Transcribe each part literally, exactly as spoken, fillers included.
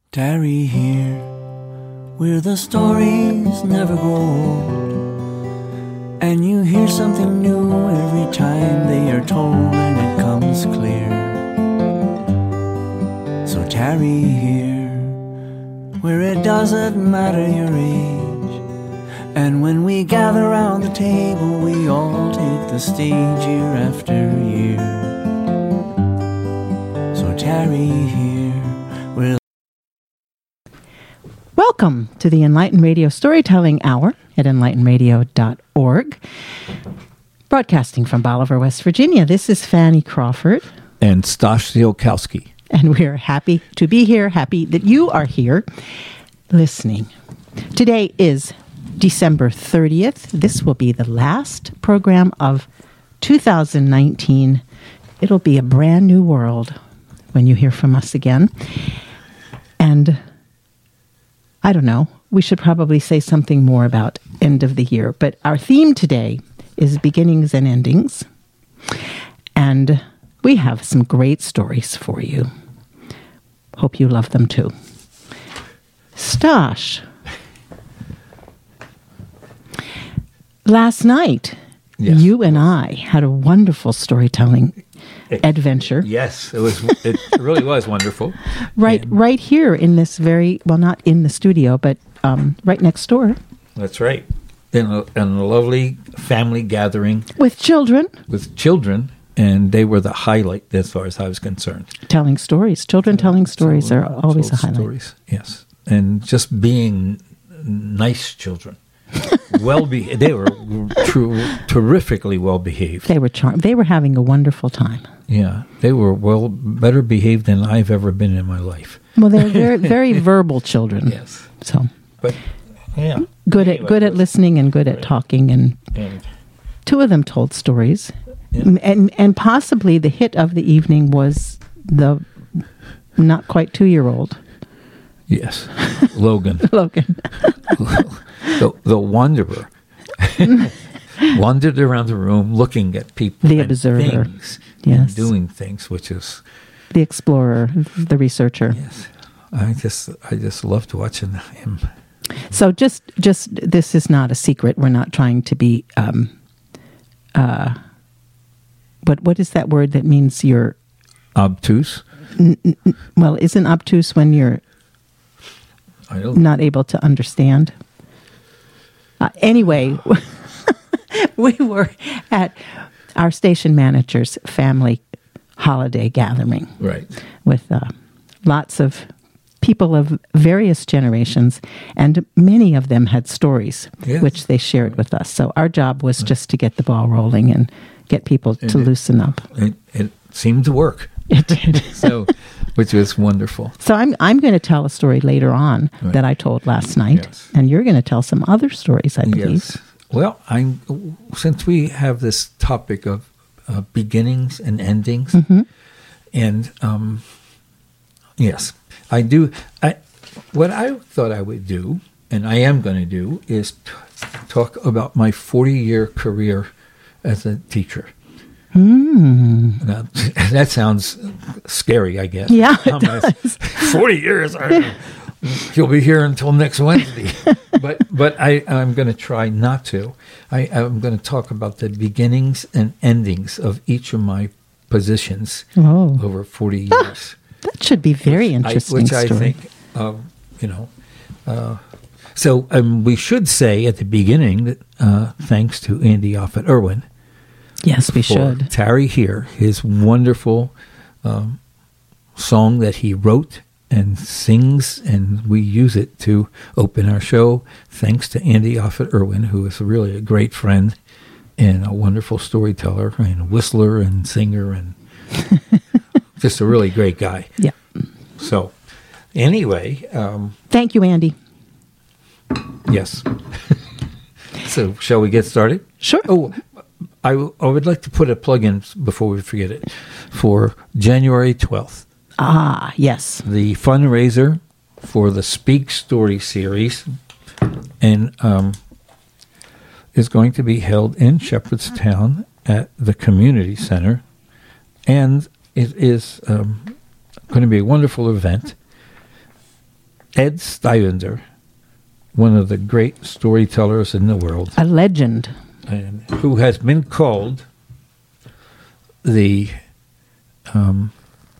Tarry here, where the stories never grow old, and you hear something new every time they are told, and it comes clear. So tarry here, where it doesn't matter your age, and when we gather round the table, we all take the stage year after year. So tarry here, where Welcome to the Enlightened Radio Storytelling Hour at enlightened radio dot org. Broadcasting from Bolivar, West Virginia, this is Fanny Crawford. And Stash Ziolkowski. And we're happy to be here, happy that you are here listening. Today is December thirtieth. This will be the last program of two thousand nineteen. It'll be a brand new world when you hear from us again. And I don't know, we should probably say something more about end of the year. But our theme today is beginnings and endings. And we have some great stories for you. Hope you love them too. Stash. Last night, yes. You and I had a wonderful storytelling it, adventure. Yes, it was. It really was wonderful. Right, and right here in this very, well, not in the studio, but um, right next door. That's right. In a, in a lovely family gathering. With children. With children, and they were the highlight as far as I was concerned. Telling stories. Children telling stories are always a highlight. Stories, yes. And just being nice children. well be they were true, terrifically well behaved. They were charmed. They were having a wonderful time. Yeah, they were well better behaved than I've ever been in my life. Well, they're very, very verbal children. Yes. So, but yeah, good anyway, at good at listening and good right. at talking. And, and two of them told stories, yeah. and and possibly the hit of the evening was the not quite two year old. Yes, Logan. Logan. the, the wanderer wandered around the room looking at people the and observer. things yes. and doing things, which is... The explorer, the researcher. Yes. I just I just loved watching him. So just, just this is not a secret. We're not trying to be... Um, uh, but what is that word that means you're... Obtuse? N- n- well, isn't obtuse when you're I don't not able to understand? Uh, anyway, we were at our station manager's family holiday gathering. Right. With uh, lots of people of various generations, and many of them had stories, yes. which they shared with us. So our job was right. just to get the ball rolling and get people and to it, loosen up. It, it seemed to work. It did. so, which was wonderful. So I'm I'm going to tell a story later on right. that I told last night, yes. and you're going to tell some other stories, I believe. Yes. Well, I'm since we have this topic of uh, beginnings and endings, mm-hmm. and um, yes, I do. I what I thought I would do, and I am going to do, is t- talk about my forty-year career as a teacher. Mm. Now, that sounds scary, I guess. Yeah, it does. forty years. You'll be here until next Wednesday. but but I, I'm going to try not to. I, I'm going to talk about the beginnings and endings of each of my positions oh. over forty years. That should be very which interesting I, which story. I think, uh, you know. Uh, so um, we should say at the beginning that uh, thanks to Andy Offit Irwin. Yes, we should. Tarry Here, his wonderful um, song that he wrote and sings, and we use it to open our show. Thanks to Andy Offit Irwin, who is really a great friend and a wonderful storyteller and a whistler and singer and just a really great guy. Yeah. So, anyway. Um, Thank you, Andy. Yes. So, shall we get started? Sure. Oh, I, w- I would like to put a plug in before we forget it for January twelfth. Ah, yes. The fundraiser for the Speak Story series and um, is going to be held in Shepherdstown at the Community Center. And it is um, going to be a wonderful event. Ed Stuyvesant, one of the great storytellers in the world, A legend. and who has been called the, um,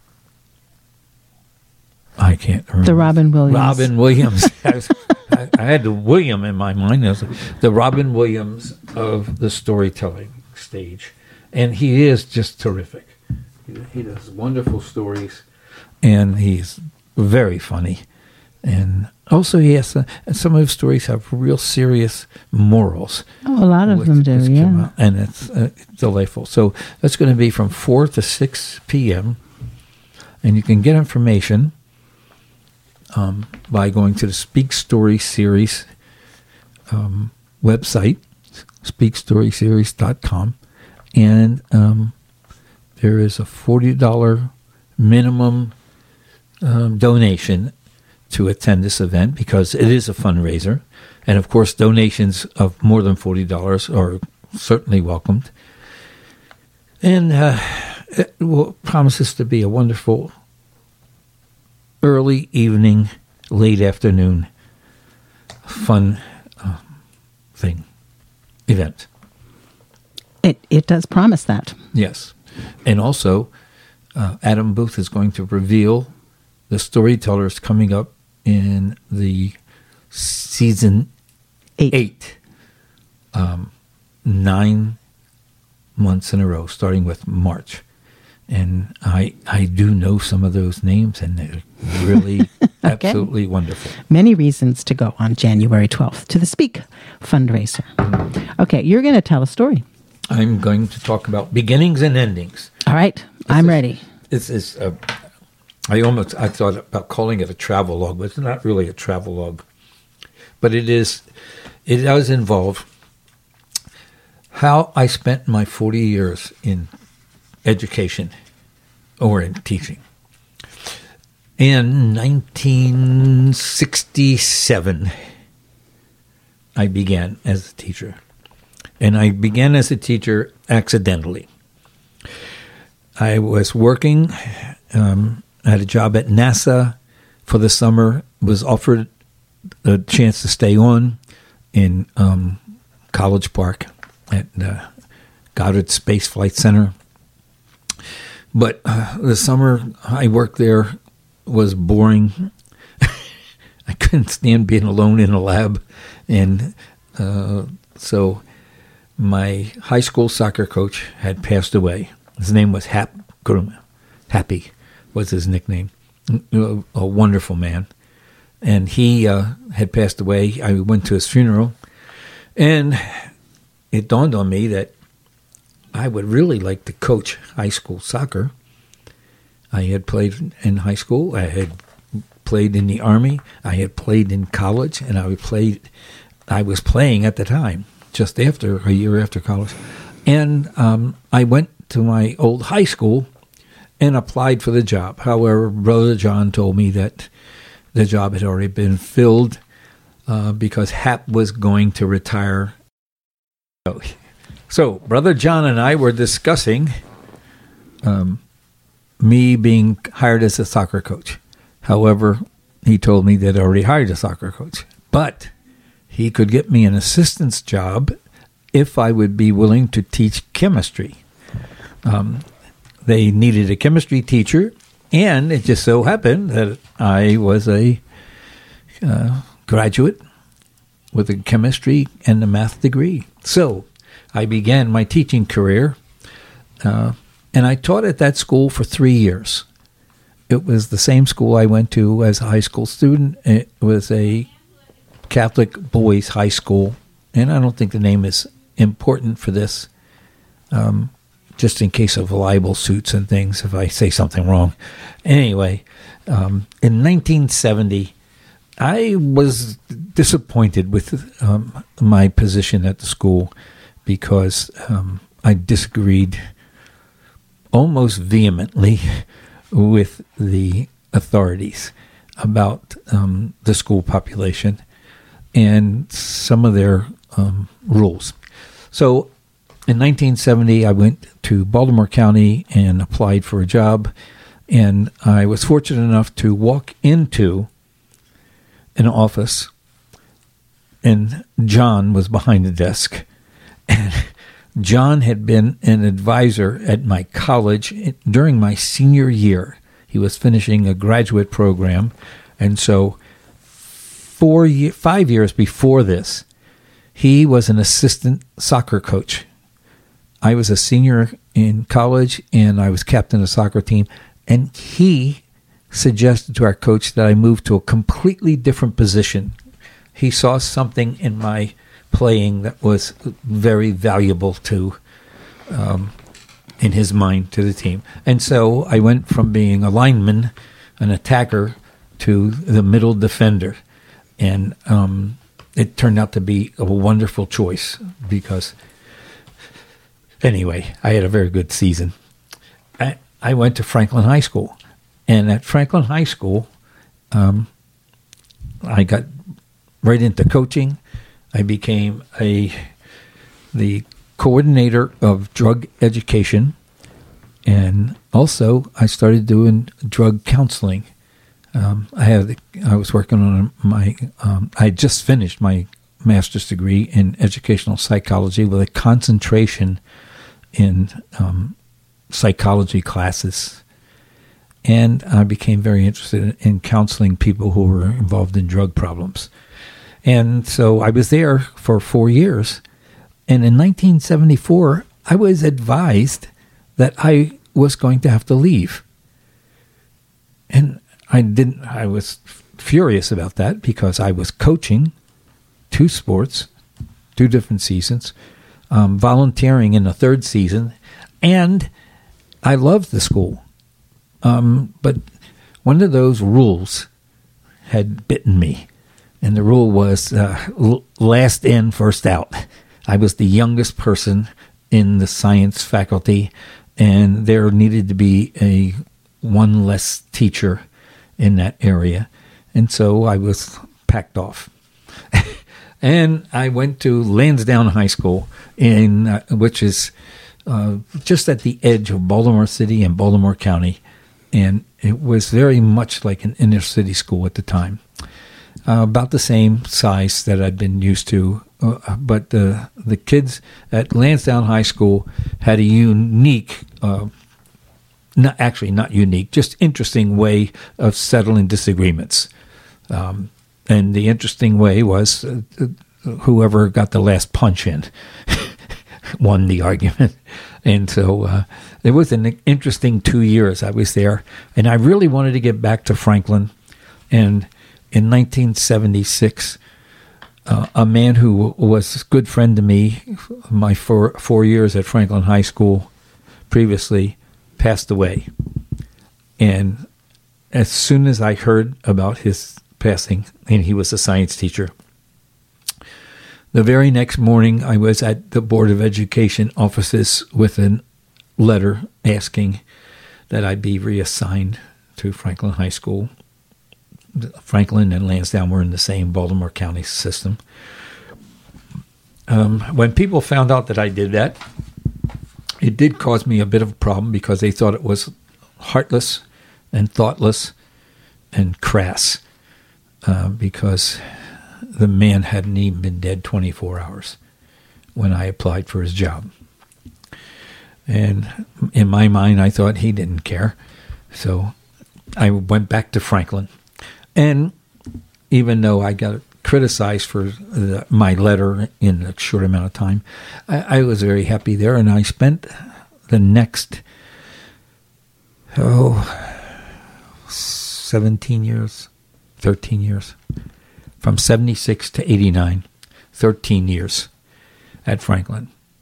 I can't remember. The Robin Williams. Robin Williams. I, was, I, I had the William in my mind. I was like, the Robin Williams of the storytelling stage. And he is just terrific. He, he does wonderful stories, and he's very funny. And also he has, uh, and some of his stories have real serious morals. Oh, a lot of which them do, just come yeah. out, and it's uh, delightful. So that's going to be from four to six p.m., and you can get information um, by going to the Speak Story Series um, website, speak story series dot com, and um, there is a forty dollars minimum um, donation to attend this event because it is a fundraiser. And, of course, donations of more than forty dollars are certainly welcomed. And uh, it will, promises to be a wonderful early evening, late afternoon, fun uh, thing, event. It it does promise that. Yes. And also, uh, Adam Booth is going to reveal the storytellers coming up in the season Eight. eight, um, nine months in a row, starting with March. And I I do know some of those names, and they're really Okay. absolutely wonderful. Many reasons to go on January twelfth to the Speak fundraiser. Okay, you're going to tell a story. I'm going to talk about beginnings and endings. All right, I'm is- ready. This is, uh, I almost, I thought about calling it a travel log, but it's not really a travel log. But it is, it does involve how I spent my forty years in education or in teaching. In nineteen sixty-seven, I began as a teacher. And I began as a teacher accidentally. I was working, um, I had a job at NASA for the summer, was offered a chance to stay on in um, College Park at uh, Goddard Space Flight Center. But uh, the summer I worked there was boring. I couldn't stand being alone in a lab. And uh, so my high school soccer coach had passed away. His name was Hap Grumman. Happy was his nickname. A, a wonderful man. And he uh, had passed away. I went to his funeral. And it dawned on me that I would really like to coach high school soccer. I had played in high school. I had played in the Army. I had played in college. And I played, I was playing at the time, just after, a year after college. And um, I went to my old high school and applied for the job. However, Brother John told me that the job had already been filled uh, because Hap was going to retire. So, Brother John and I were discussing um, me being hired as a soccer coach. However, he told me they'd already hired a soccer coach. But he could get me an assistant's job if I would be willing to teach chemistry. Um, they needed a chemistry teacher, and it just so happened that I was a uh, graduate with a chemistry and a math degree. So I began my teaching career, uh, and I taught at that school for three years. It was the same school I went to as a high school student. It was a Catholic boys' high school, and I don't think the name is important for this, um, just in case of libel suits and things if I say something wrong. Anyway, um, in nineteen seventy, I was disappointed with um, my position at the school because um, I disagreed almost vehemently with the authorities about um, the school population and some of their um, rules. So in nineteen seventy, I went to Baltimore County and applied for a job, and I was fortunate enough to walk into an office, and John was behind the desk. And John had been an advisor at my college during my senior year. He was finishing a graduate program. And so four, year, five years before this, he was an assistant soccer coach. I was a senior in college, and I was captain of the soccer team. And he suggested to our coach that I move to a completely different position. He saw something in my playing that was very valuable to, um, in his mind, to the team. And so I went from being a lineman, an attacker, to the middle defender. And um, it turned out to be a wonderful choice because, anyway, I had a very good season. I, I went to Franklin High School. And at Franklin High School, um, I got right into coaching. I became a the coordinator of drug education, and also I started doing drug counseling. Um, I had I was working on my um, I had just finished my master's degree in educational psychology with a concentration in um, psychology classes, and I became very interested in, in counseling people who were involved in drug problems. And so I was there for four years. And in nineteen seventy-four, I was advised that I was going to have to leave. And I didn't, I was furious about that because I was coaching two sports, two different seasons, um, volunteering in the third season, and I loved the school. Um, but one of those rules had bitten me. And the rule was uh, last in, first out. I was the youngest person in the science faculty, and there needed to be a one less teacher in that area. And so I was packed off. And I went to Lansdowne High School, in uh, which is uh, just at the edge of Baltimore City and Baltimore County. And it was very much like an inner city school at the time. Uh, about the same size that I'd been used to. Uh, but the the kids at Lansdowne High School had a unique, uh, not actually not unique, just interesting way of settling disagreements. Um, and the interesting way was uh, whoever got the last punch in won the argument. And so uh, it was an interesting two years I was there. And I really wanted to get back to Franklin. And in nineteen seventy-six, uh, a man who was a good friend to me, my four, four years at Franklin High School previously, passed away. And as soon as I heard about his passing, and he was a science teacher, the very next morning I was at the Board of Education offices with a letter asking that I be reassigned to Franklin High School. Franklin and Lansdowne were in the same Baltimore County system. Um, when people found out that I did that, it did cause me a bit of a problem because they thought it was heartless and thoughtless and crass uh, because the man hadn't even been dead twenty-four hours when I applied for his job. And in my mind, I thought he didn't care. So I went back to Franklin. And even though I got criticized for the, my letter in a short amount of time, I, I was very happy there. And I spent the next, oh, seventeen years, thirteen years, from seventy-six to eighty-nine, thirteen years at Franklin.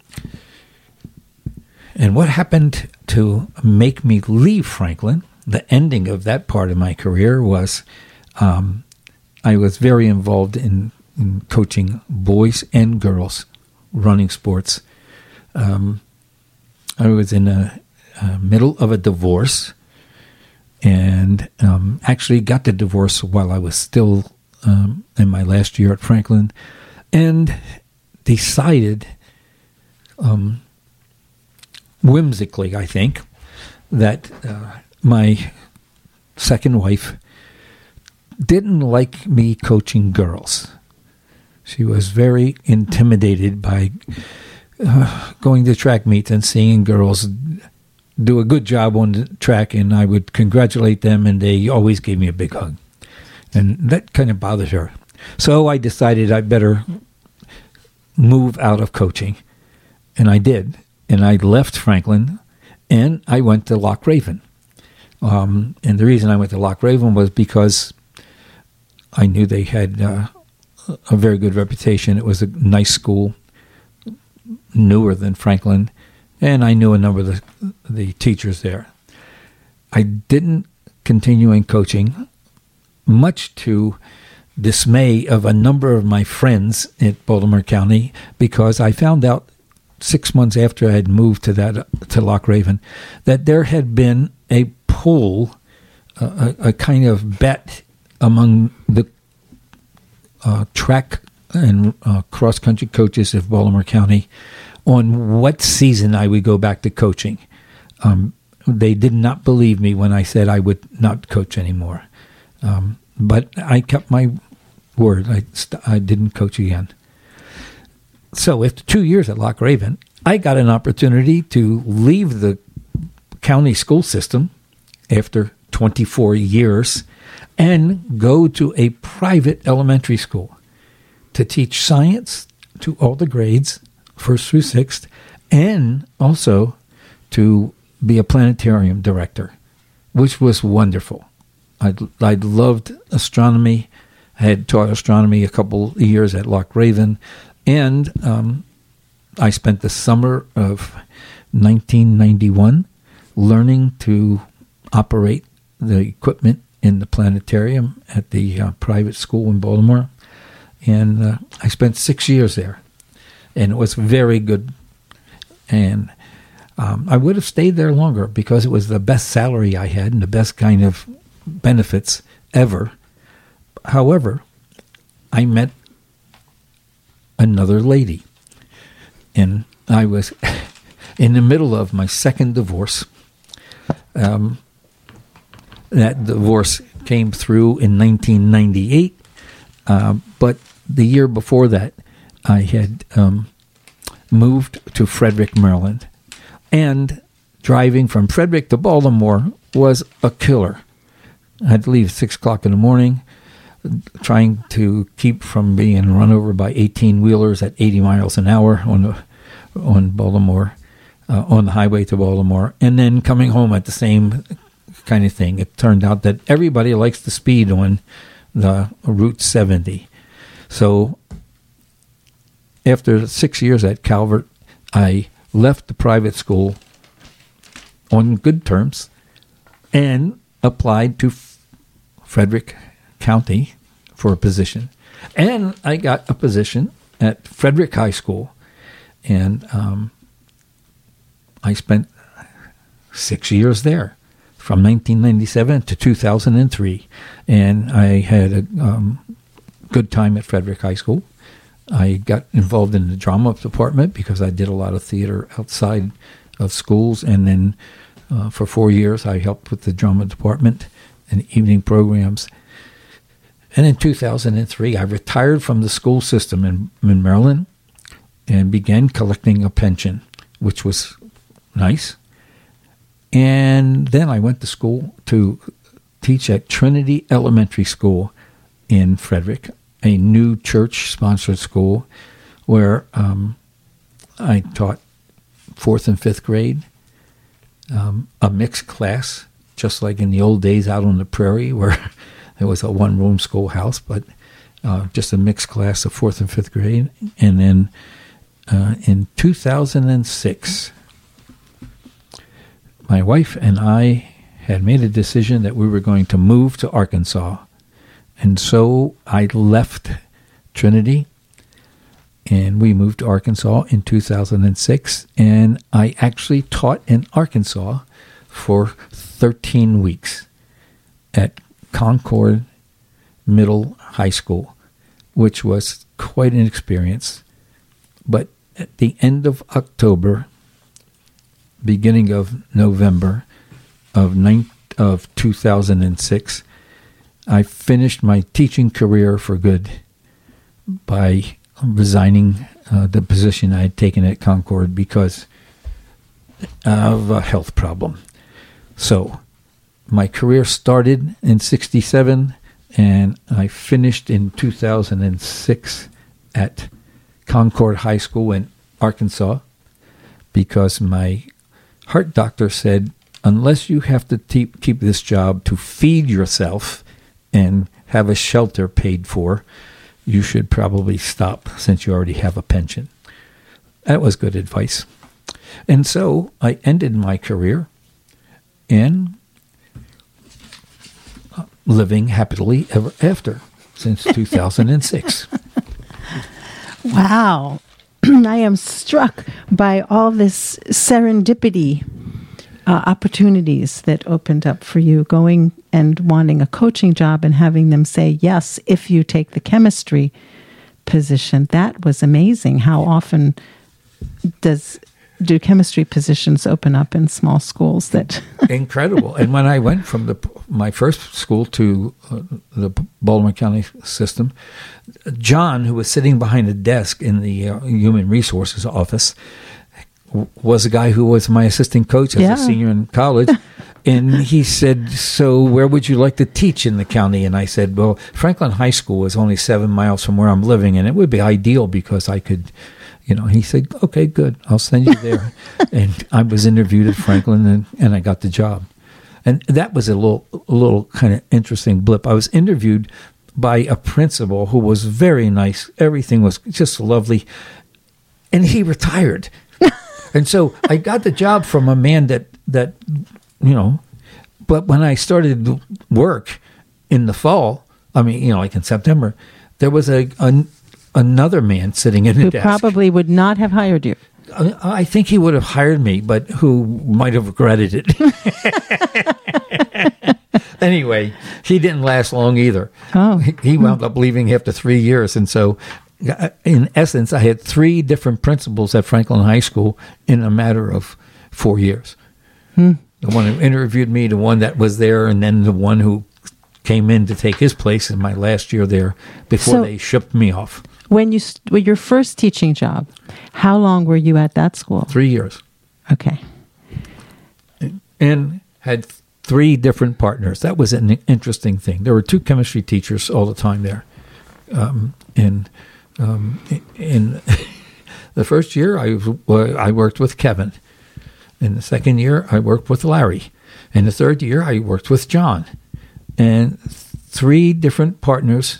And what happened to make me leave Franklin, the ending of that part of my career, was Um, I was very involved in, in coaching boys and girls running sports. Um, I was in the uh, middle of a divorce and um, actually got the divorce while I was still um, in my last year at Franklin, and decided um, whimsically, I think, that uh, my second wife didn't like me coaching girls. She was very intimidated by uh, going to track meets and seeing girls do a good job on the track, and I would congratulate them, and they always gave me a big hug. And that kind of bothered her. So I decided I better move out of coaching, and I did. And I left Franklin, and I went to Loch Raven. Um, and the reason I went to Loch Raven was because I knew they had uh, a very good reputation. It was a nice school, newer than Franklin, and I knew a number of the, the teachers there. I didn't continue in coaching, much to dismay of a number of my friends at Baltimore County, because I found out six months after I had moved to that to Loch Raven that there had been a poll, uh, a, a kind of bet among the uh, track and uh, cross-country coaches of Baltimore County on what season I would go back to coaching. Um, they did not believe me when I said I would not coach anymore. Um, but I kept my word. I, st- I didn't coach again. So after two years at Loch Raven, I got an opportunity to leave the county school system after twenty-four years and go to a private elementary school to teach science to all the grades, first through sixth, and also to be a planetarium director, which was wonderful. I I loved astronomy. I had taught astronomy a couple of years at Loch Raven, and um, I spent the summer of nineteen ninety-one learning to operate the equipment in the planetarium at the uh, private school in Baltimore, and uh, I spent six years there, and it was very good. And um, I would have stayed there longer because it was the best salary I had and the best kind of benefits ever. However, I met another lady, and I was in the middle of my second divorce. Um, that divorce came through in nineteen ninety-eight, uh, but the year before that, I had um, moved to Frederick, Maryland, and driving from Frederick to Baltimore was a killer. I had to leave at six o'clock in the morning, trying to keep from being run over by eighteen-wheelers at eighty miles an hour on the, on Baltimore, uh, on the highway to Baltimore, and then coming home at the same kind of thing. It turned out that everybody likes the speed on the Route seventy. So after six years at Calvert, I left the private school on good terms and applied to F- Frederick County for a position. And I got a position at Frederick High School. And um, I spent six years there, from nineteen ninety-seven to two thousand three. And I had a um, good time at Frederick High School. I got involved in the drama department because I did a lot of theater outside of schools. And then uh, for four years, I helped with the drama department and evening programs. And in two thousand three, I retired from the school system in, in Maryland and began collecting a pension, which was nice. And then I went to school to teach at Trinity Elementary School in Frederick, a new church-sponsored school where um, I taught fourth and fifth grade, um, a mixed class, just like in the old days out on the prairie where there was a one-room schoolhouse, but uh, just a mixed class of fourth and fifth grade. And then uh, in two thousand six, my wife and I had made a decision that we were going to move to Arkansas. And so I left Trinity, and we moved to Arkansas in two thousand six, and I actually taught in Arkansas for thirteen weeks at Concord Middle High School, which was quite an experience. But at the end of October, beginning of November of nine, of two thousand six, I finished my teaching career for good by resigning uh, the position I had taken at Concord because of a health problem. So my career started in sixty-seven, and I finished in two thousand six at Concord High School in Arkansas because my heart doctor said, unless you have to te- keep this job to feed yourself and have a shelter paid for, you should probably stop since you already have a pension. That was good advice. And so I ended my career and living happily ever after since two thousand six. Wow. I am struck by all this serendipity uh, opportunities that opened up for you, going and wanting a coaching job and having them say yes if you take the chemistry position. That was amazing. How often does do chemistry positions open up in small schools? That Incredible. And when I went from the my first school to uh, the Baltimore County system, John, who was sitting behind a desk in the uh, Human Resources office, w- was a guy who was my assistant coach as Yeah. a senior in college. And he said, so where would you like to teach in the county? And I said, well, Franklin High School is only seven miles from where I'm living, and it would be ideal because I could... You know, he said, okay, good, I'll send you there. And I was interviewed at Franklin, and, and I got the job. And that was a little, a little kind of interesting blip. I was interviewed by a principal who was very nice. Everything was just lovely. And he retired. And so I got the job from a man that, that, you know, but when I started work in the fall, I mean, you know, like in September, there was a... a another man sitting in the who desk. probably would not have hired you. I think he would have hired me, but who might have regretted it. Anyway, he didn't last long either. Oh. He wound up leaving after three years. And so, in essence, I had three different principals at Franklin High School in a matter of four years. Hmm. The one who interviewed me, the one that was there, and then the one who came in to take his place in my last year there before So- they shipped me off. When you st- with your first teaching job, how long were you at that school? Three years. Okay. And had three different partners. That was an interesting thing. There were two chemistry teachers all the time there. Um, and um, in the first year, I, was- I worked with Kevin. In the second year, I worked with Larry. In the third year, I worked with John. And three different partners.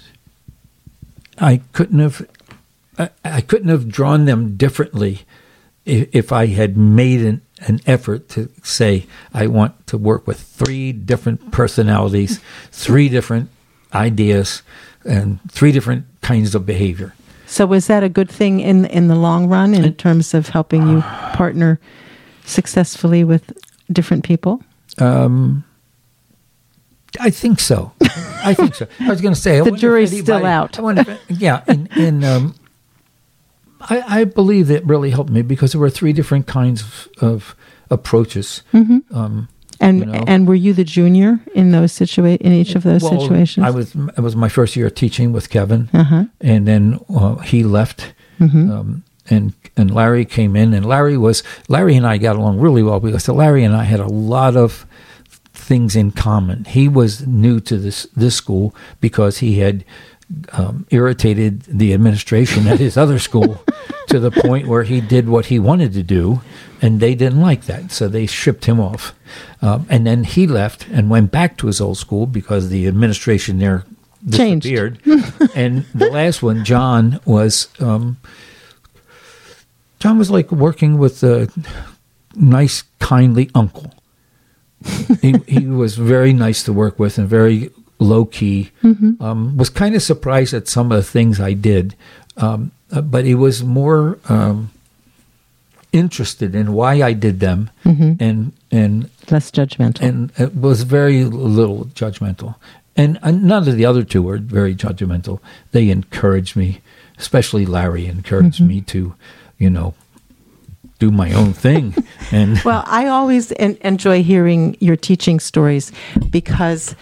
I couldn't have, I, I couldn't have drawn them differently if, if I had made an, an effort to say I want to work with three different personalities, three different ideas, and three different kinds of behavior. So was that a good thing in in the long run in terms of helping you partner successfully with different people? Um, I think so. I think so. I was going to say I The wonder if jury's anybody- still out. I wonder if, yeah, and, and um, I, I believe it really helped me because there were three different kinds of, of approaches. Mm-hmm. Um, And you know. and were you the junior in those situa- in each of those well, situations? I was. It was my first year teaching with Kevin, Uh-huh. and then uh, he left, Mhm. um, and and Larry came in, and Larry was Larry and I got along really well because Larry and I had a lot of things in common. He was new to this this school because he had um, irritated the administration at his other school to the point where he did what he wanted to do, and they didn't like that, so they shipped him off. Um, and then he left and went back to his old school because the administration there Changed. disappeared. And the last one, John, was um, John was like working with a nice, kindly uncle. he he was very nice to work with and very low key. Mm-hmm. Um, was kind of surprised at some of the things I did, um, uh, but he was more um, interested in why I did them, Mm-hmm. and and Less judgmental. and it was very little judgmental. And uh, none of the other two were very judgmental. They encouraged me, especially Larry encouraged Mm-hmm. me to, you know, do my own thing. And Well, I always en- enjoy hearing your teaching stories because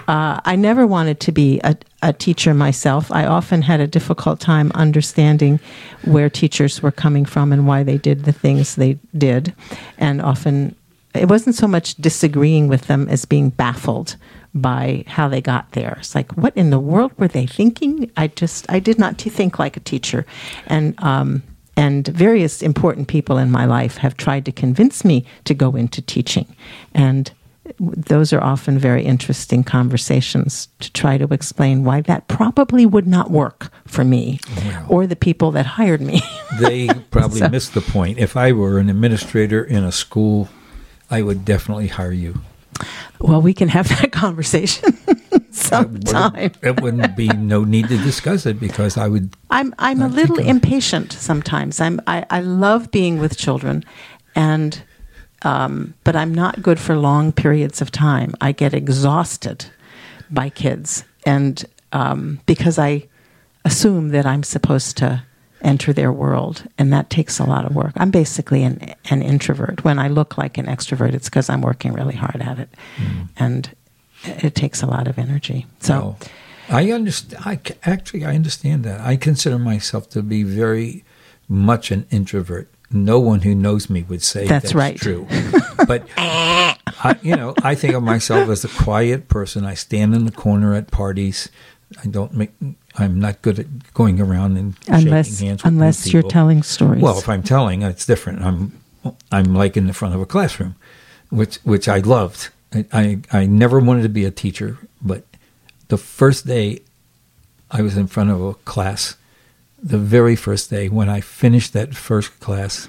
uh, I never wanted to be a, a teacher myself. I often had a difficult time understanding where teachers were coming from and why they did the things they did. And often it wasn't so much disagreeing with them as being baffled by how they got there. It's like, what in the world were they thinking? I just, I did not t- think like a teacher. And, um, and various important people in my life have tried to convince me to go into teaching. And those are often very interesting conversations to try to explain why that probably would not work for me well, or the people that hired me. They probably so. missed the point. If I were an administrator in a school, I would definitely hire you. Well, we can have that conversation sometime. It, it wouldn't be no need to discuss it because I would. I'm I'm a little impatient sometimes. I'm I, I love being with children, and um, but I'm not good for long periods of time. I get exhausted by kids, and um, because I assume that I'm supposed to enter their world, and that takes a lot of work. I'm basically an an introvert. When I look like an extrovert, it's because I'm working really hard at it, mm. and it takes a lot of energy. So, no, I understand. I actually I understand that. I consider myself to be very much an introvert. No one who knows me would say that's, that's right. true. But I, you know, I think of myself as a quiet person. I stand in the corner at parties. I don't make. I'm not good at going around and unless, shaking hands with unless people. You're telling stories. Well, if I'm telling, it's different. I'm I'm like in the front of a classroom, which which I loved. I, I I never wanted to be a teacher, but the first day I was in front of a class, the very first day when I finished that first class,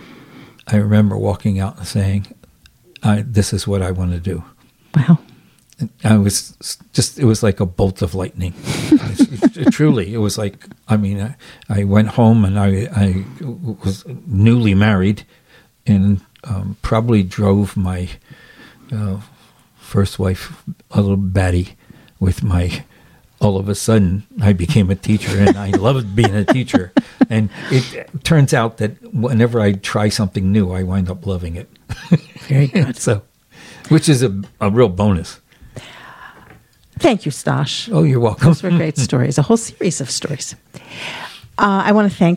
I remember walking out and saying, I, "This is what I want to do." Wow. I was just, it was like a bolt of lightning. it, it, truly, it was like, I mean, I, I went home and I, I was newly married and um, probably drove my uh, first wife a little batty with my, all of a sudden I became a teacher and I loved being a teacher. And it turns out that whenever I try something new, I wind up loving it. Very good. So, which is a, a real bonus. Thank you, Stosh. Oh, you're welcome. Those were great stories, a whole series of stories. Uh, I want to thank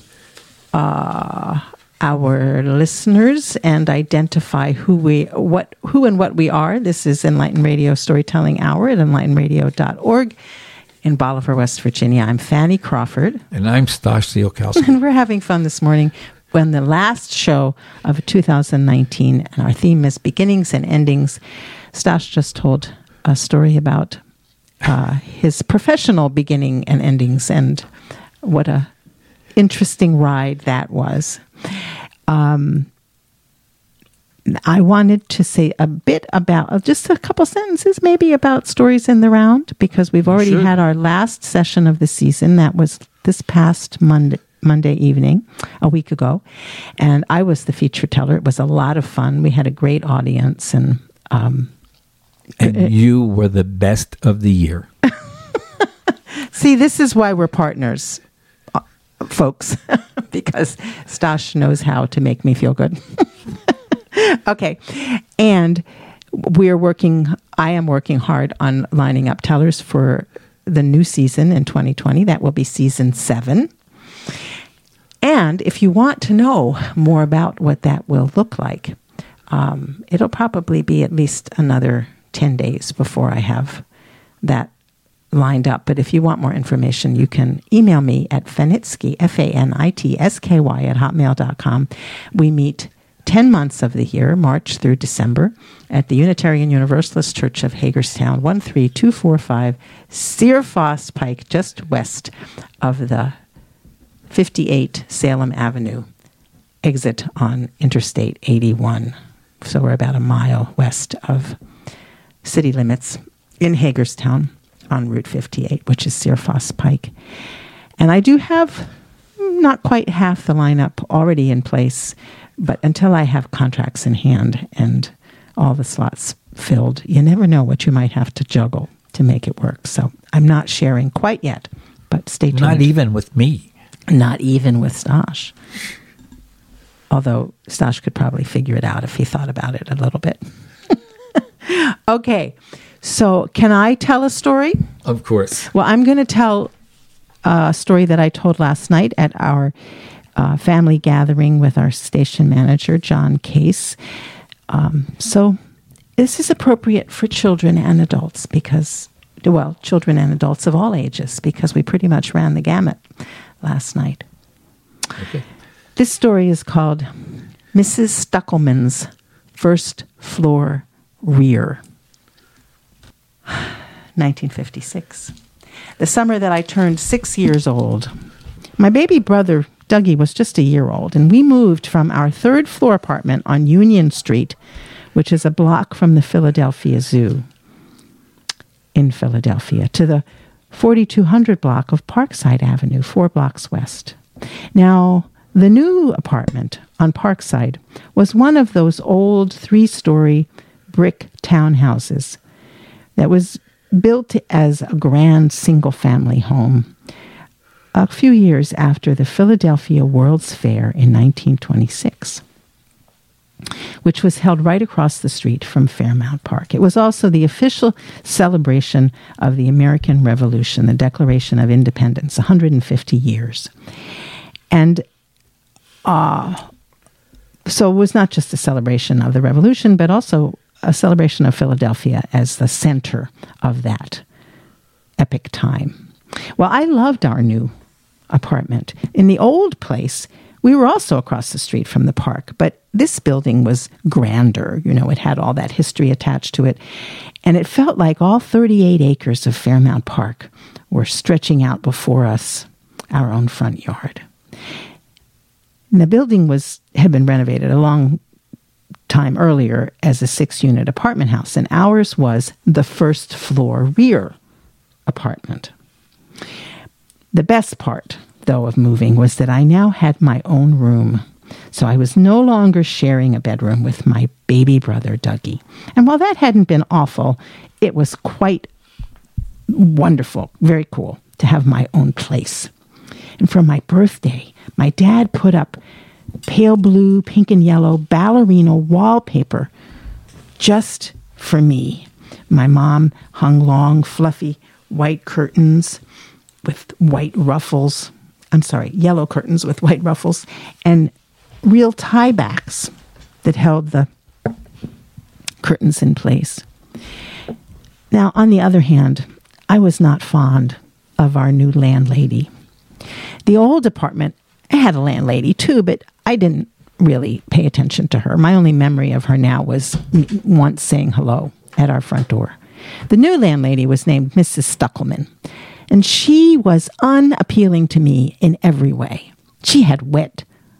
uh, our listeners and identify who we, what, who and what we are. This is Enlightened Radio Storytelling Hour at enlightened radio dot org in Bolivar, West Virginia. I'm Fanny Crawford. And I'm Stosh Ziolkowski. And we're having fun this morning when the last show of two thousand nineteen, and our theme is beginnings and endings. Stosh just told a story about uh, his professional beginning and endings, and what a interesting ride that was. Um, I wanted to say a bit about, just a couple sentences maybe about Stories in the Round, because we've already sure. had our last session of the season. That was this past Monday. Monday evening, a week ago, and I was the feature teller. It was a lot of fun. We had a great audience, and um, And it, you were the best of the year. See, this is why we're partners, uh, folks, because Stosh knows how to make me feel good. Okay. And we're working, I am working hard on lining up tellers for the new season in twenty twenty. That will be season seven. And if you want to know more about what that will look like, um, it'll probably be at least another ten days before I have that lined up. But if you want more information, you can email me at Fanitsky, F A N I T S K Y, at hotmail dot com. We meet ten months of the year, March through December, at the Unitarian Universalist Church of Hagerstown, one three two four five Searfoss Pike, just west of the fifty-eight Salem Avenue exit on Interstate eighty-one. So we're about a mile west of city limits in Hagerstown on Route fifty-eight, which is Searfoss Pike. And I do have not quite half the lineup already in place, but until I have contracts in hand and all the slots filled, you never know what you might have to juggle to make it work. So I'm not sharing quite yet, but stay tuned. Not even with me. Not even with Stosh. Although Stosh could probably figure it out if he thought about it a little bit. Okay, So can I tell a story? Of course. Well, I'm going to tell a story that I told last night at our uh, family gathering with our station manager, John Case. Um, so this is appropriate for children and adults because, well, children and adults of all ages, because we pretty much ran the gamut last night. Okay. This story is called Missus Stuckelman's First Floor Rear. nineteen fifty-six. The summer that I turned six years old. My baby brother, Dougie, was just a year old, and we moved from our third floor apartment on Union Street, which is a block from the Philadelphia Zoo in Philadelphia, to the forty-two hundred block of Parkside Avenue, four blocks west. Now, the new apartment on Parkside was one of those old three-story brick townhouses that was built as a grand single-family home a few years after the Philadelphia World's Fair in nineteen twenty-six, which was held right across the street from Fairmount Park. It was also the official celebration of the American Revolution, the Declaration of Independence, one hundred fifty years. And uh, so it was not just a celebration of the Revolution, but also a celebration of Philadelphia as the center of that epic time. Well, I loved our new apartment. In the old place, we were also across the street from the park, but this building was grander. You know, it had all that history attached to it. And it felt like all thirty-eight acres of Fairmount Park were stretching out before us, our own front yard. And the building was had been renovated a long time earlier as a six-unit apartment house, and ours was the first floor rear apartment. The best part, though, of moving was that I now had my own room, so I was no longer sharing a bedroom with my baby brother, Dougie. And while that hadn't been awful, it was quite wonderful, very cool, to have my own place. And for my birthday, my dad put up pale blue, pink and yellow ballerina wallpaper just for me. My mom hung long, fluffy white curtains with white ruffles. I'm sorry, yellow curtains with white ruffles and real tiebacks that held the curtains in place. Now, on the other hand, I was not fond of our new landlady. The old apartment had a landlady too, but I didn't really pay attention to her. My only memory of her now was once saying hello at our front door. The new landlady was named Missus Stuckelman, and she was unappealing to me in every way. She had wet,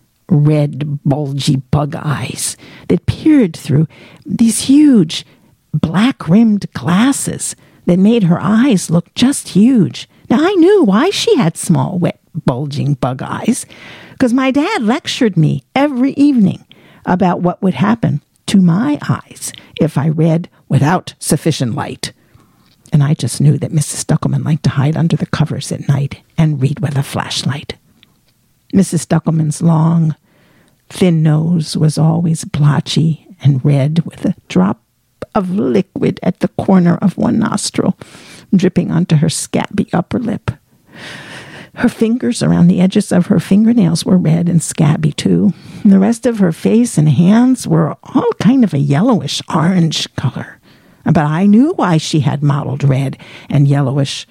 red, bulgy bug eyes that peered through these huge, black-rimmed glasses that made her eyes look just huge. Now, I knew why she had small, wet, bulging bug eyes, because my dad lectured me every evening about what would happen to my eyes if I read without sufficient light. And I just knew that Missus Stuckelman liked to hide under the covers at night and read with a flashlight. Missus Stuckelman's long, thin nose was always blotchy and red with a drop of liquid at the corner of one nostril, dripping onto her scabby upper lip. Her fingers around the edges of her fingernails were red and scabby, too. And the rest of her face and hands were all kind of a yellowish orange color. But I knew why she had mottled red and yellowish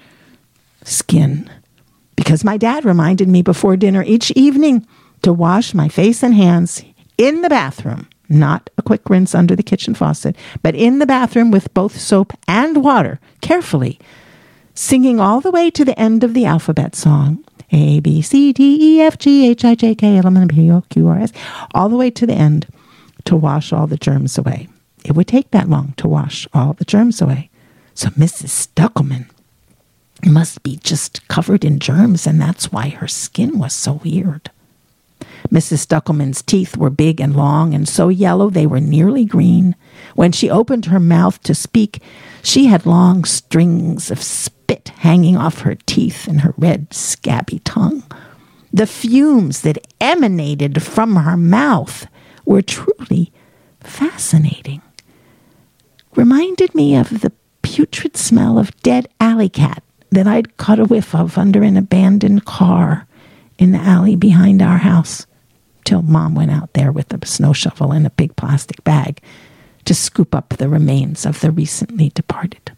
skin, because my dad reminded me before dinner each evening to wash my face and hands in the bathroom, not a quick rinse under the kitchen faucet, but in the bathroom with both soap and water, carefully, singing all the way to the end of the alphabet song, A, B, C, D, E, F, G, H, I, J, K, L, M, N, P, O, Q, R, S, all the way to the end to wash all the germs away. It would take that long to wash all the germs away. So Missus Stuckelman must be just covered in germs, and that's why her skin was so weird. Missus Stuckelman's teeth were big and long and so yellow they were nearly green. When she opened her mouth to speak, she had long strings of spit hanging off her teeth and her red, scabby tongue. The fumes that emanated from her mouth were truly fascinating. Reminded me of the putrid smell of dead alley cat that I'd caught a whiff of under an abandoned car in the alley behind our house, till Mom went out there with a snow shovel and a big plastic bag to scoop up the remains of the recently departed.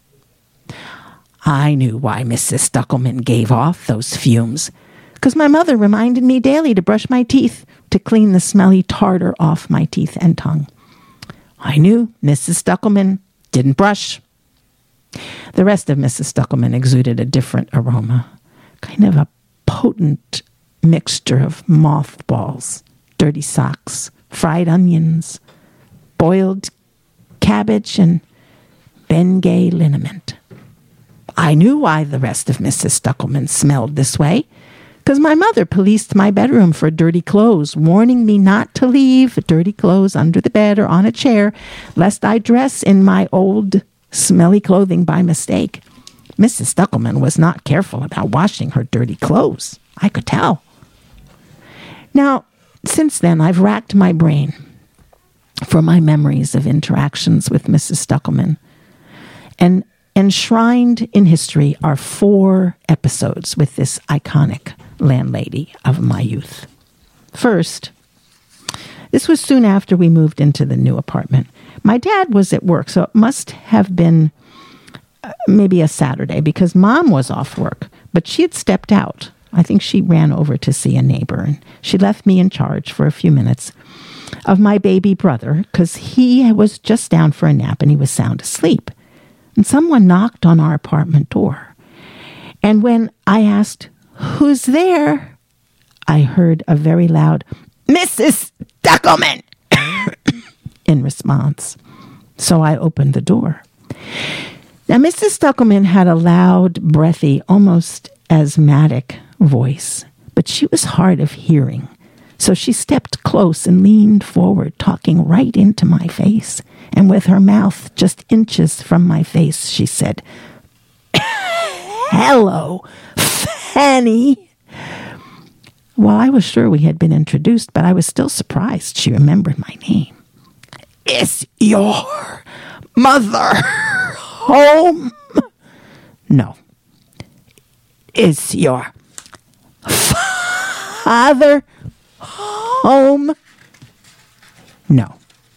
I knew why Missus Stuckelman gave off those fumes, because my mother reminded me daily to brush my teeth to clean the smelly tartar off my teeth and tongue. I knew Missus Stuckelman didn't brush. The rest of Missus Stuckelman exuded a different aroma, kind of a potent mixture of mothballs, dirty socks, fried onions, boiled cabbage, and Bengay liniment. I knew why the rest of Missus Stuckelman smelled this way, because my mother policed my bedroom for dirty clothes, warning me not to leave dirty clothes under the bed or on a chair, lest I dress in my old, smelly clothing by mistake. Missus Stuckelman was not careful about washing her dirty clothes. I could tell. Now, since then, I've racked my brain for my memories of interactions with Missus Stuckelman. And enshrined in history are four episodes with this iconic landlady of my youth. First, this was soon after we moved into the new apartment. My dad was at work, so it must have been uh, maybe a Saturday, because Mom was off work, but she had stepped out. I think she ran over to see a neighbor, and she left me in charge for a few minutes of my baby brother, because he was just down for a nap and he was sound asleep. And someone knocked on our apartment door. And when I asked, "Who's there?" I heard a very loud, "Missus Stuckelman," in response. So I opened the door. Now, Missus Stuckelman had a loud, breathy, almost asthmatic voice, but she was hard of hearing. So she stepped close and leaned forward, talking right into my face. And with her mouth just inches from my face, she said, "Hello, Fanny." Well, I was sure we had been introduced, but I was still surprised she remembered my name. "Is your mother home?" "No." "Is your father home?" "No."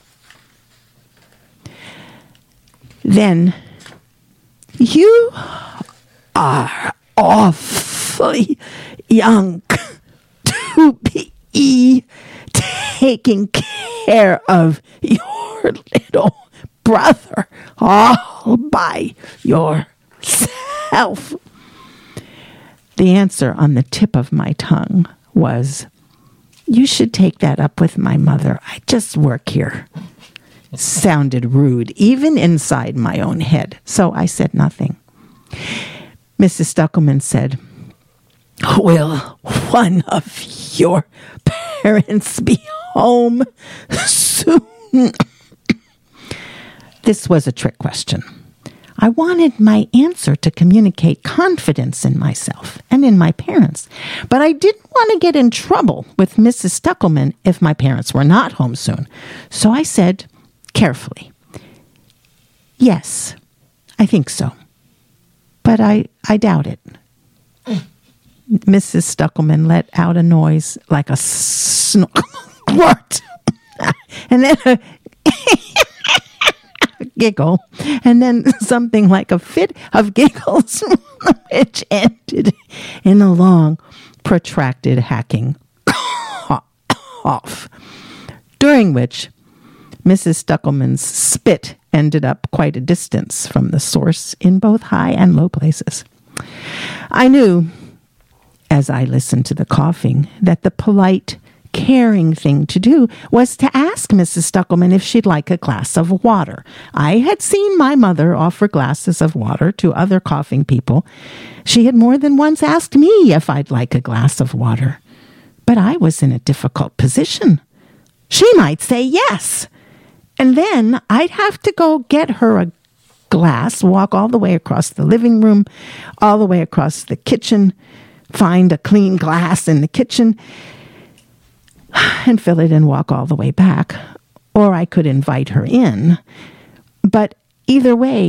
"Then you are awfully young to be taking care of your little brother all by yourself." The answer on the tip of my tongue was, "You should take that up with my mother. I just work here." Sounded rude, even inside my own head, so I said nothing. Missus Stuckelman said, "Will one of your parents be home soon?" This was a trick question. I wanted my answer to communicate confidence in myself and in my parents, but I didn't want to get in trouble with Missus Stuckelman if my parents were not home soon. So I said, carefully, "Yes, I think so. But I, I doubt it." Missus Stuckelman let out a noise like a snort, and then a giggle, and then something like a fit of giggles, which ended in a long, protracted hacking cough, during which Missus Stuckelman's spit ended up quite a distance from the source in both high and low places. I knew, as I listened to the coughing, that the polite, caring thing to do was to ask Missus Stuckelman if she'd like a glass of water. I had seen my mother offer glasses of water to other coughing people. She had more than once asked me if I'd like a glass of water. But I was in a difficult position. She might say yes. And then I'd have to go get her a glass, walk all the way across the living room, all the way across the kitchen, find a clean glass in the kitchen, and fill it and walk all the way back. Or I could invite her in. But either way,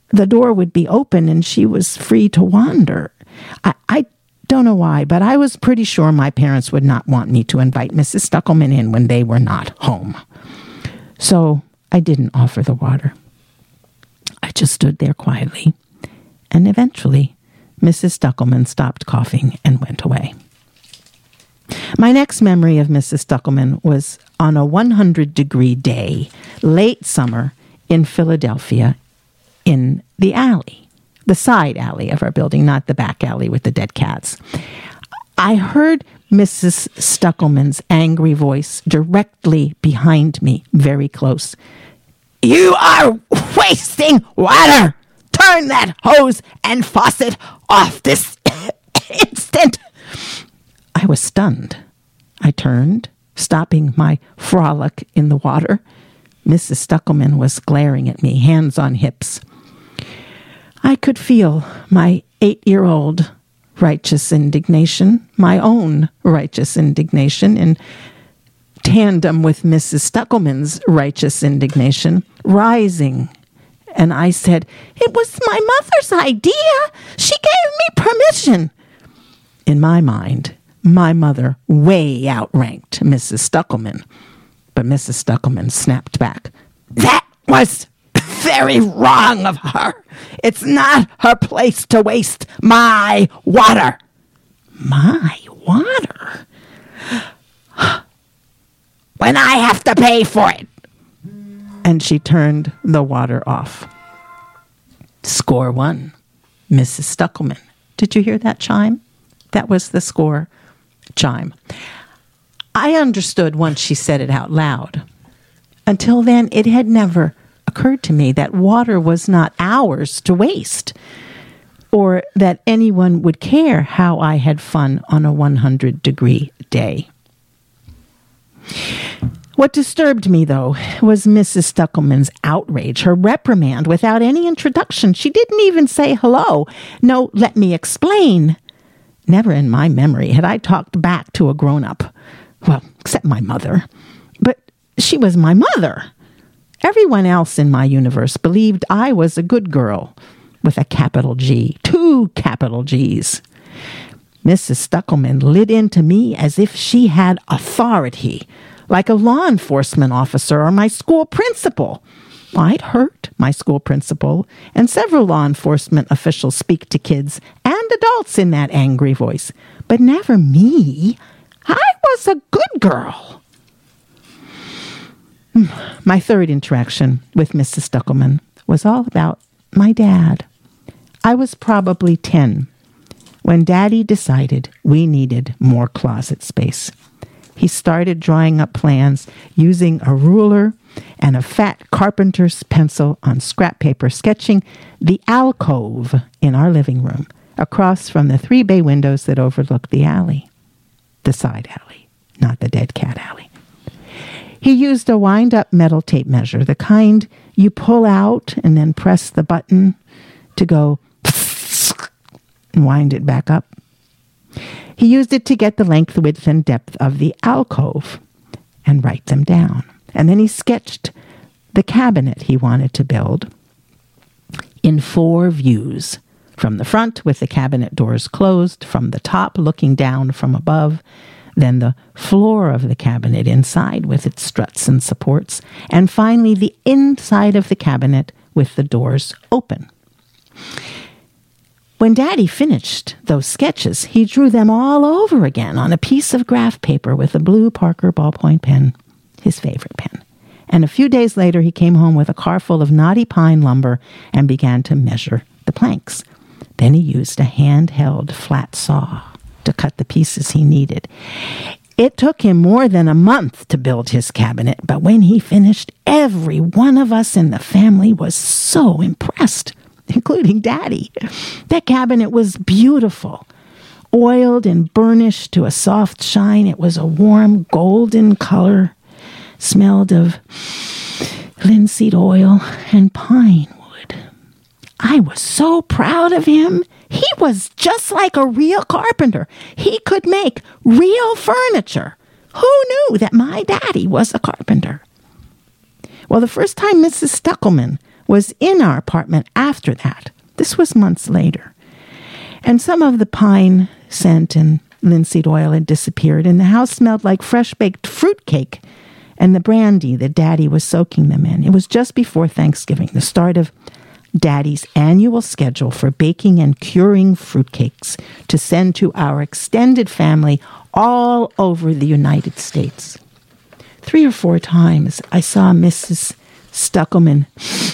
the door would be open and she was free to wander. I, I don't know why, but I was pretty sure my parents would not want me to invite Missus Stuckelman in when they were not home. So I didn't offer the water. I just stood there quietly, and eventually Missus Stuckelman stopped coughing and went away. My next memory of Missus Stuckelman was on a one hundred degree day, late summer, in Philadelphia, in the alley, the side alley of our building, not the back alley with the dead cats. I heard Missus Stuckelman's angry voice directly behind me, very close. "You are wasting water! Turn that hose and faucet off this instant!" I was stunned. I turned, stopping my frolic in the water. Missus Stuckelman was glaring at me, hands on hips. I could feel my eight-year-old righteous indignation, my own righteous indignation, in tandem with Missus Stuckelman's righteous indignation, rising. And I said, "It was my mother's idea. She gave me permission." In my mind, my mother way outranked Missus Stuckelman. But Missus Stuckelman snapped back. "That was very wrong of her. It's not her place to waste my water." My water? "When I have to pay for it." And she turned the water off. Score one, Missus Stuckelman. Did you hear that chime? That was the score chime. I understood once she said it out loud. Until then, it had never occurred to me that water was not ours to waste, or that anyone would care how I had fun on a one hundred degree day. What disturbed me, though, was Missus Stuckelman's outrage, her reprimand without any introduction. She didn't even say hello. No, let me explain. Never in my memory had I talked back to a grown-up. Well, except my mother. But she was my mother. Everyone else in my universe believed I was a good girl, with a capital G, two capital G's. Missus Stuckelman lit into me as if she had authority, like a law enforcement officer or my school principal. I'd heard my school principal and several law enforcement officials speak to kids and adults in that angry voice, but never me. I was a good girl. My third interaction with Missus Stuckelman was all about my dad. I was probably ten when Daddy decided we needed more closet space. He started drawing up plans using a ruler and a fat carpenter's pencil on scrap paper, sketching the alcove in our living room across from the three bay windows that overlooked the alley. The side alley, not the dead cat alley. He used a wind-up metal tape measure, the kind you pull out and then press the button to go and wind it back up. He used it to get the length, width, and depth of the alcove and write them down. And then he sketched the cabinet he wanted to build in four views. From the front, with the cabinet doors closed, from the top, looking down from above, then the floor of the cabinet inside with its struts and supports, and finally the inside of the cabinet with the doors open. When Daddy finished those sketches, he drew them all over again on a piece of graph paper with a blue Parker ballpoint pen, his favorite pen. And a few days later, he came home with a car full of knotty pine lumber and began to measure the planks. Then he used a handheld flat saw to cut the pieces he needed. It took him more than a month to build his cabinet, but when he finished, every one of us in the family was so impressed, including Daddy. That cabinet was beautiful. Oiled and burnished to a soft shine, it was a warm golden color, smelled of linseed oil and pine wood. I was so proud of him. He was just like a real carpenter. He could make real furniture. Who knew that my daddy was a carpenter? Well, the first time Missus Stuckelman was in our apartment after that. This was months later. And some of the pine scent and linseed oil had disappeared, and the house smelled like fresh-baked fruitcake and the brandy that Daddy was soaking them in. It was just before Thanksgiving, the start of Daddy's annual schedule for baking and curing fruitcakes to send to our extended family all over the United States. Three or four times I saw Missus Stuckelman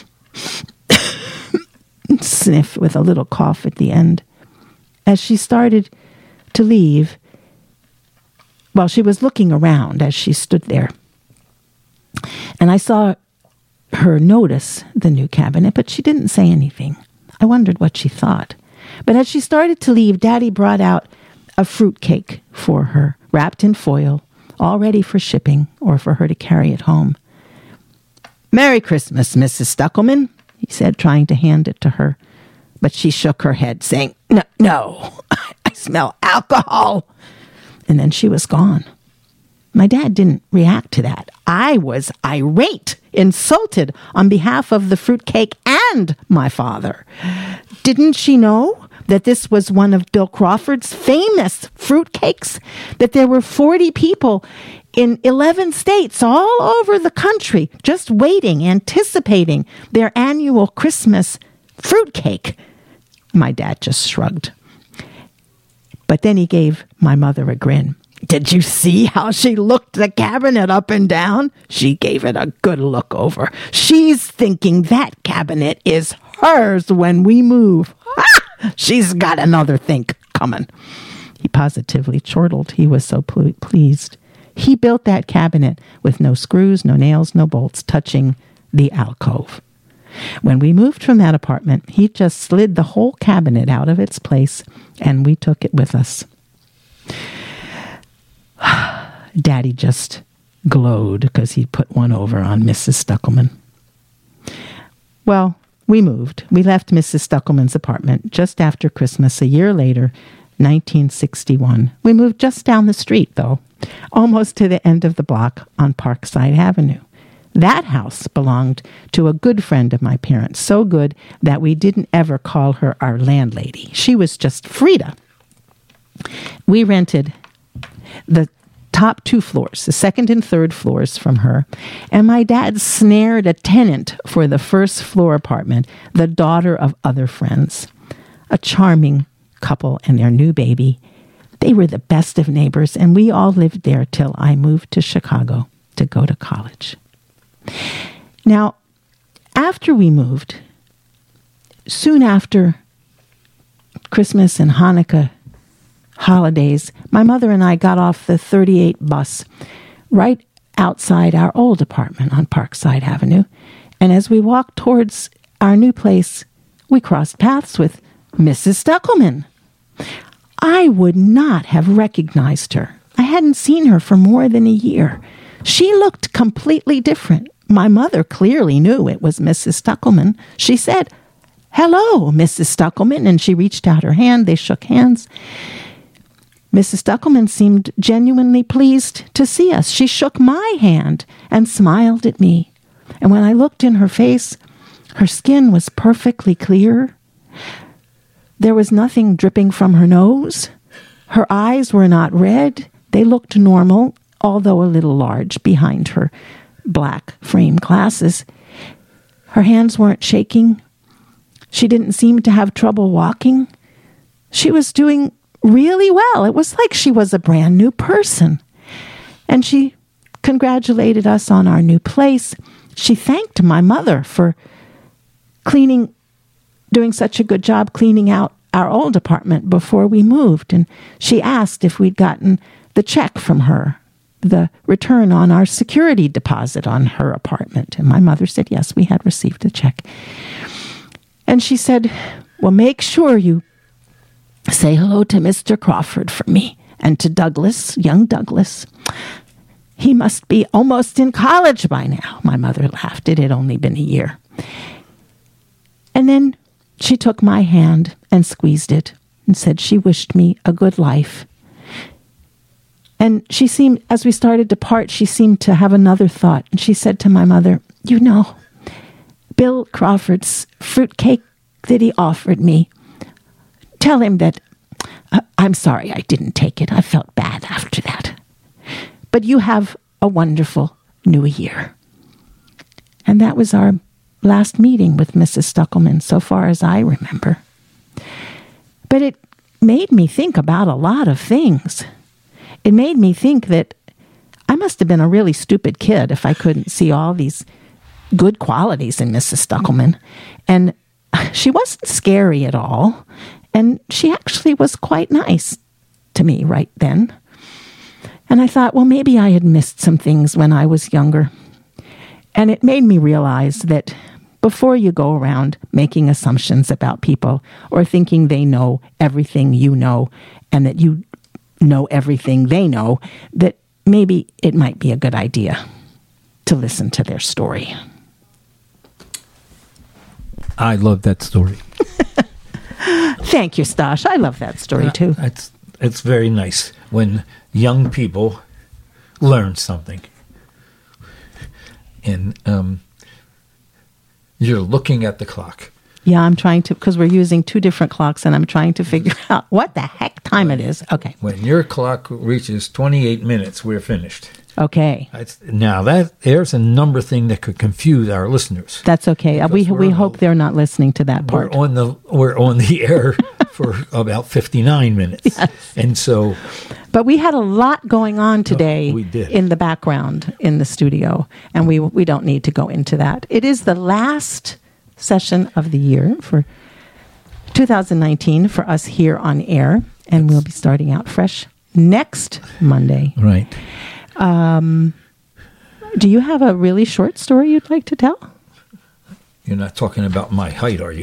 sniff with a little cough at the end. As she started to leave, well, she was looking around as she stood there. And I saw her notice the new cabinet, but she didn't say anything. I wondered what she thought. But as she started to leave, Daddy brought out a fruit cake for her, wrapped in foil, all ready for shipping or for her to carry it home. "Merry Christmas, Missus Stuckelman," he said, trying to hand it to her. But she shook her head, saying, "No, no, I smell alcohol." And then she was gone. My dad didn't react to that. I was irate, insulted on behalf of the fruitcake and my father. Didn't she know that this was one of Bill Crawford's famous fruitcakes? That there were forty people in eleven states all over the country just waiting, anticipating their annual Christmas fruitcake? My dad just shrugged. But then he gave my mother a grin. "Did you see how she looked the cabinet up and down? She gave it a good look over. She's thinking that cabinet is hers when we move. Ha! She's got another think coming." He positively chortled. He was so ple- pleased. He built that cabinet with no screws, no nails, no bolts touching the alcove. When we moved from that apartment, he just slid the whole cabinet out of its place, and we took it with us. Daddy just glowed because he put one over on Missus Stuckelman. Well, we moved. We left Missus Stuckelman's apartment just after Christmas a year later, nineteen sixty-one. We moved just down the street, though, almost to the end of the block on Parkside Avenue. That house belonged to a good friend of my parents, so good that we didn't ever call her our landlady. She was just Frida. We rented the top two floors, the second and third floors from her, and my dad snared a tenant for the first floor apartment, the daughter of other friends, a charming couple and their new baby. They were the best of neighbors, and we all lived there till I moved to Chicago to go to college. Now, after we moved, soon after Christmas and Hanukkah holidays, my mother and I got off the thirty-eight bus right outside our old apartment on Parkside Avenue. And as we walked towards our new place, we crossed paths with Missus Stuckelman. I would not have recognized her. I hadn't seen her for more than a year. She looked completely different. My mother clearly knew it was Missus Stuckelman. She said, "Hello, Missus Stuckelman," and she reached out her hand. They shook hands. Missus Stuckelman seemed genuinely pleased to see us. She shook my hand and smiled at me. And when I looked in her face, her skin was perfectly clear. There was nothing dripping from her nose. Her eyes were not red. They looked normal, although a little large behind her black frame glasses. Her hands weren't shaking. She didn't seem to have trouble walking. She was doing really well. It was like she was a brand new person. And she congratulated us on our new place. She thanked my mother for cleaning, doing such a good job cleaning out our old apartment before we moved. And she asked if we'd gotten the check from her, the return on our security deposit on her apartment. And my mother said, yes, we had received a check. And she said, well, make sure you say hello to Mister Crawford for me and to Douglas, young Douglas. He must be almost in college by now. My mother laughed. It had only been a year. And then she took my hand and squeezed it and said she wished me a good life. And she seemed, as we started to part, she seemed to have another thought. And she said to my mother, you know, Bill Crawford's fruitcake that he offered me. Tell him that uh, I'm sorry I didn't take it. I felt bad after that. But you have a wonderful new year. And that was our last meeting with Missus Stuckelman, so far as I remember. But it made me think about a lot of things. It made me think that I must have been a really stupid kid if I couldn't see all these good qualities in Missus Stuckelman. And she wasn't scary at all. And she actually was quite nice to me right then. And I thought, well, maybe I had missed some things when I was younger. And it made me realize that before you go around making assumptions about people or thinking they know everything you know and that you know everything they know, that maybe it might be a good idea to listen to their story. I love that story. Thank you, Stash. I love that story, Uh, too. It's, it's very nice when young people learn something. And um, you're looking at the clock. Yeah, I'm trying to, because we're using two different clocks, and I'm trying to figure out what the heck time it is. Okay. When your clock reaches twenty-eight minutes, we're finished. Okay. That's, now, that there's a number thing that could confuse our listeners. That's okay. Uh, we Because we we're hope on- they're not listening to that We're part. on the we're on the air for about fifty-nine minutes. Yes. And so But we had a lot going on today we did. in the background in the studio, and we we don't need to go into that. It is the last session of the year for two thousand nineteen for us here on air, and we'll be starting out fresh next Monday. right. Do you have a really short story you'd like to tell? You're not talking about my height, are you?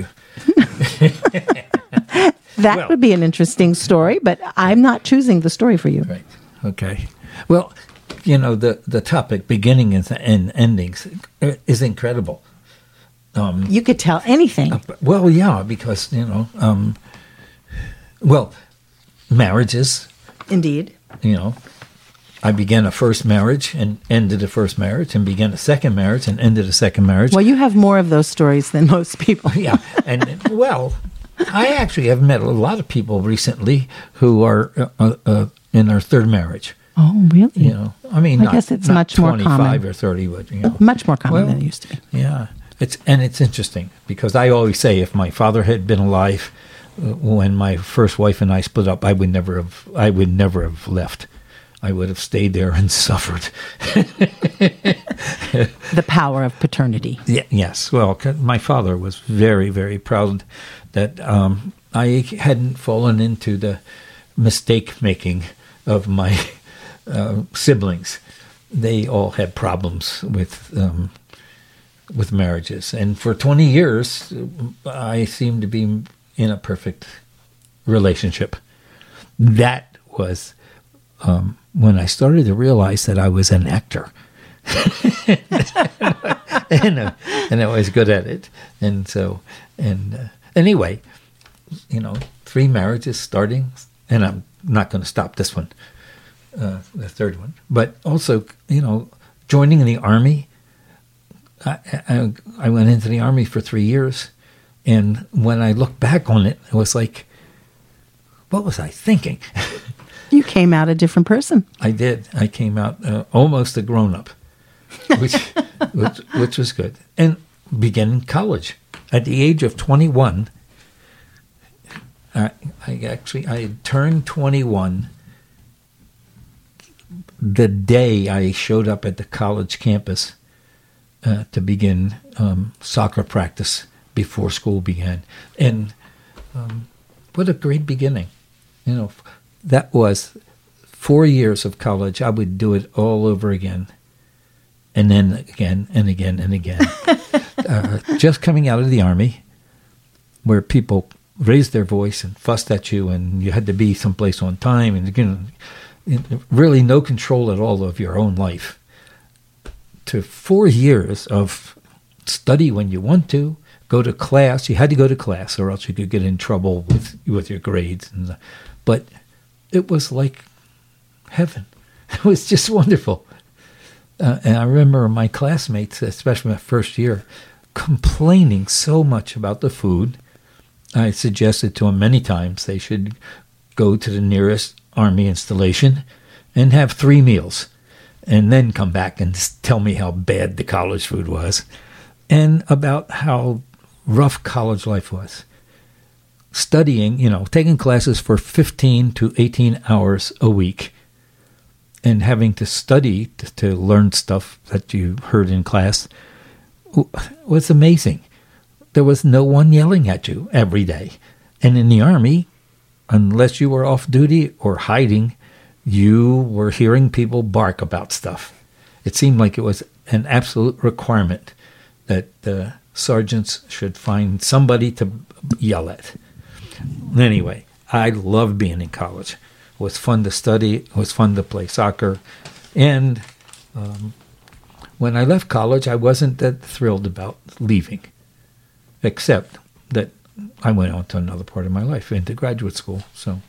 That Well- would be an interesting story, but I'm not choosing the story for you. Right. Okay. Well, you know, the, the topic, beginning and, and endings, is incredible. Um, You could tell anything. well, yeah, because, you know, um, well, marriages, Indeed. you know, I began a first marriage and ended a first marriage and began a second marriage and ended a second marriage. Well, you have more of those stories than most people. Yeah. And, well, I actually have met a lot of people recently who are uh, uh, in their third marriage. Oh, really? You know, I mean, I not, guess it's not much more twenty-five common. or thirty, but, you know. Much more common Well, than it used to be. Yeah, it's and it's interesting because I always say if my father had been alive uh, when my first wife and I split up, I would never have. I would never have left. I would have stayed there and suffered. The power of paternity. Yeah, yes, well, 'cause my father was very, very proud that um, I hadn't fallen into the mistake making of my uh, siblings. They all had problems with. Um, with marriages. And for twenty years, I seemed to be in a perfect relationship. That was um, when I started to realize that I was an actor. and, uh, and I was good at it. And so, and uh, anyway, you know, three marriages starting, and I'm not going to stop this one, uh, the third one. But also, you know, joining the Army, I, I, I went into the Army for three years, and when I look back on it, it was like, what was I thinking? You came out a different person. I did. I came out uh, almost a grown-up, which, which which was good. And began college. At the age of twenty-one, I, I actually, I had turned twenty-one the day I showed up at the college campus Uh, to begin um, soccer practice before school began. And um, what a great beginning. You know, that was four years of college. I would do it all over again. And then again and again and again. uh, just coming out of the Army, where people raised their voice and fussed at you and you had to be someplace on time and, you know, really no control at all of your own life. To four years of study when you want to, go to class. You had to go to class or else you could get in trouble with with your grades. And the, but it was like heaven. It was just wonderful. Uh, and I remember my classmates, especially my first year, complaining so much about the food. I suggested to them many times they should go to the nearest Army installation and have three meals and then come back and tell me how bad the college food was and about how rough college life was. Studying, you know, taking classes for fifteen to eighteen hours a week and having to study to, to learn stuff that you heard in class was amazing. There was no one yelling at you every day. And in the Army, unless you were off duty or hiding, you were hearing people bark about stuff. It seemed like it was an absolute requirement that the sergeants should find somebody to yell at. Anyway, I loved being in college. It was fun to study. It was fun to play soccer. And um, when I left college, I wasn't that thrilled about leaving, except that I went on to another part of my life, into graduate school. So,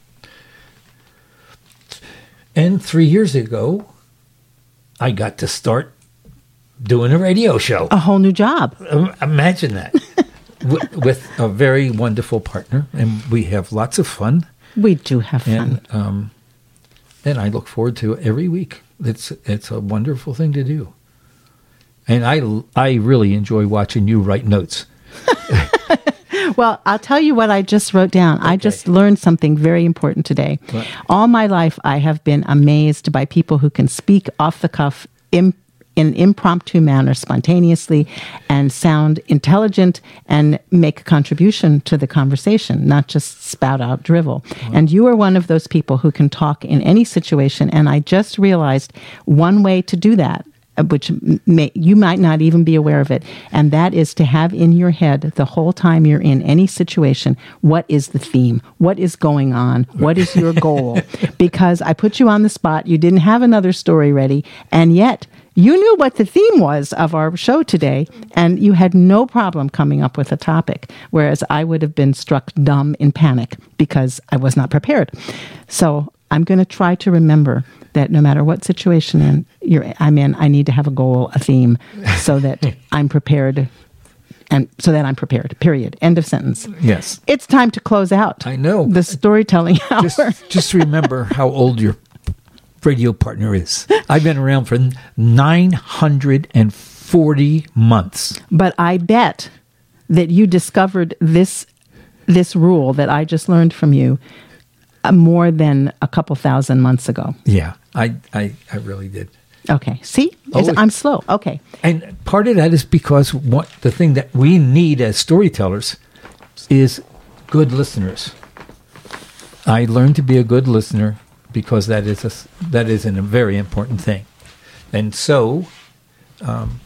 and three years ago, I got to start doing a radio show. A whole new job. Um, imagine that. with, with a very wonderful partner, and we have lots of fun. We do have fun. And, um, and I look forward to it every week. It's it's a wonderful thing to do. And I, I really enjoy watching you write notes. Well, I'll tell you what I just wrote down. Okay. I just learned something very important today. What? All my life, I have been amazed by people who can speak off the cuff in in an impromptu manner, spontaneously, and sound intelligent and make a contribution to the conversation, not just spout out drivel. Wow. And you are one of those people who can talk in any situation. And I just realized one way to do that, which may, you might not even be aware of it, and that is to have in your head the whole time you're in any situation, what is the theme? What is going on? What is your goal? Because I put you on the spot, you didn't have another story ready, and yet you knew what the theme was of our show today, and you had no problem coming up with a topic, whereas I would have been struck dumb in panic because I was not prepared. So I'm going to try to remember that no matter what situation in, you're, I'm in, I need to have a goal, a theme, so that I'm prepared, and so that I'm prepared, period. End of sentence. Yes. It's time to close out. I know. The storytelling hour. Just, just remember how old your radio partner is. I've been around for nine hundred forty months. But I bet that you discovered this this rule that I just learned from you uh, more than a couple thousand months ago. Yeah, I, I, I really did. Okay. See? Oh, I'm slow. Okay. And part of that is because what the thing that we need as storytellers is good listeners. I learned to be a good listener because that is a, that is a very important thing. And so um,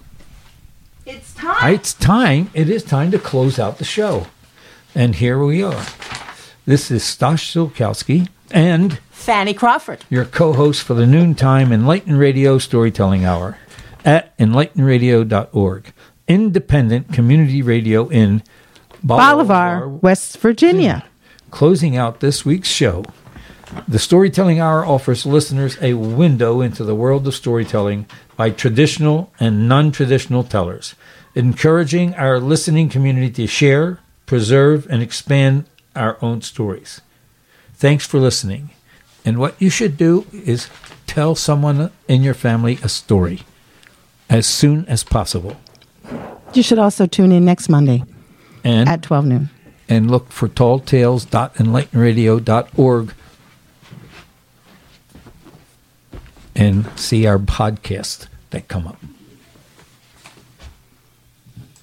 it's time. It's time. It is time to close out the show. And here we are. This is Stosh Sulkowski and Fanny Crawford, your co-host for the Noontime Enlightened Radio Storytelling Hour at enlighten radio dot org. Independent community radio in Bolivar, Bolivar, West Virginia. Closing out this week's show, the Storytelling Hour offers listeners a window into the world of storytelling by traditional and non-traditional tellers, encouraging our listening community to share, preserve, and expand our own stories. Thanks for listening. And what you should do is tell someone in your family a story as soon as possible. You should also tune in next Monday and, at twelve noon. And look for tall tales dot enlighten radio dot org and see our podcasts that come up.